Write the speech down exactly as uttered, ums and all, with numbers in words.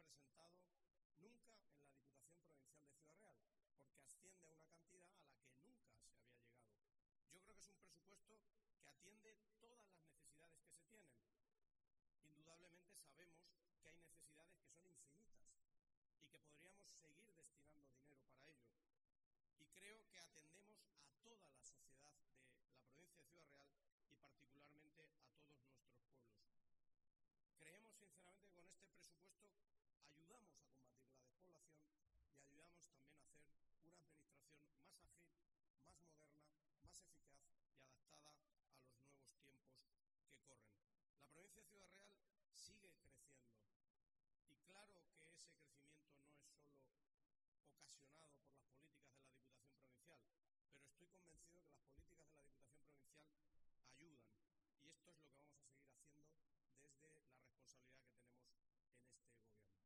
presentado nunca en la Diputación Provincial de Ciudad Real, porque asciende a una cantidad a la que nunca se había llegado. Yo creo que es un presupuesto que atiende todas las necesidades que se tienen. Indudablemente sabemos que hay necesidades que son infinitas y que podríamos seguir destinando dinero para ello. Y creo que atendemos a toda la sociedad de la provincia de Ciudad Real y particularmente a todos nuestros pueblos. Creemos sinceramente que con este presupuesto ayudamos a combatir la despoblación y ayudamos también a hacer una administración más ágil, más moderna, más eficaz y adaptada a los nuevos tiempos que corren. La provincia de Ciudad Real sigue creciendo y claro que ese crecimiento no es solo ocasionado por la